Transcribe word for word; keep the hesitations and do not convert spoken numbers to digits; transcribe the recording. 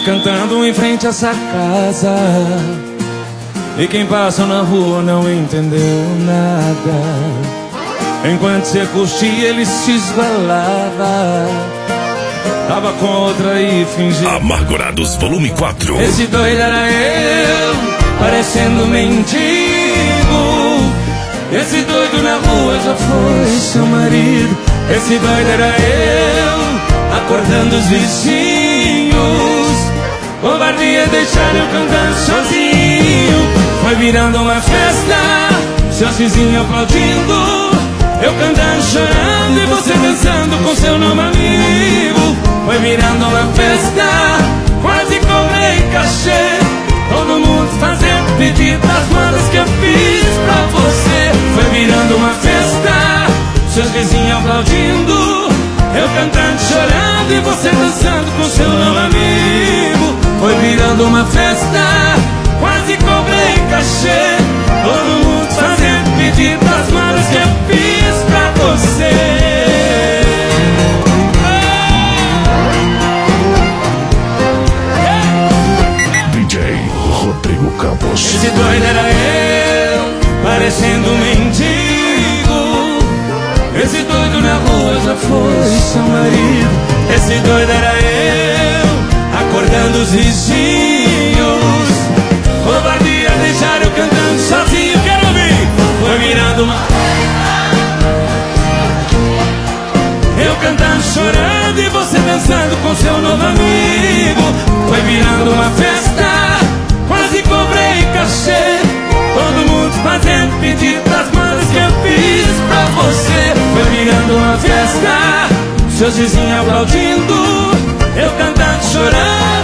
cantando em frente a essa casa, e quem passa na rua não entendeu nada. Enquanto você curtia, ele se esbalava, tava com outra e fingia. Amargurados Volume quatro. Esse doido era eu, parecendo mendigo. Esse doido na rua já foi seu marido. Esse doido era eu, acordando os vizinhos. Covardia deixar eu cantando sozinho. Foi virando uma festa, seus vizinhos aplaudindo, eu cantando, chorando e você dançando com seu novo amigo. Foi virando uma festa, quase cobrei cachê, todo mundo fazendo pedido das bandas que eu fiz pra você. Foi virando uma festa, seus vizinhos aplaudindo, eu cantando, chorando e você dançando com seu novo amigo. Foi virando uma festa, quase cobrei cachê, todo mundo fazendo pedido das bandas que eu fiz pra você. D J Rodrigo Campos. Esse doido era eu, parecendo um mendigo. Esse doido na rua já foi seu marido. Esse doido era eu, acordando os vizinhos. Covardia deixar eu cantando sozinho. Quero ouvir. Foi virando uma... eu cantando, chorando e você dançando com seu novo amigo. Foi virando uma festa, quase cobrei cachê, todo mundo fazendo pedido das bandas que eu fiz pra você. Foi virando uma festa, seus vizinhos aplaudindo, eu cantando, chorando